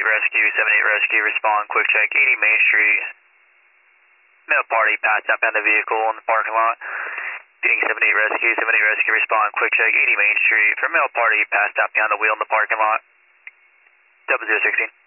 Rescue, 78 Rescue, respond, quick check, 80 Main Street. Male party passed out behind the vehicle in the parking lot. Being 78 Rescue, 78 Rescue, respond, quick check, 80 Main Street. For male party passed out behind the wheel in the parking lot. 0016.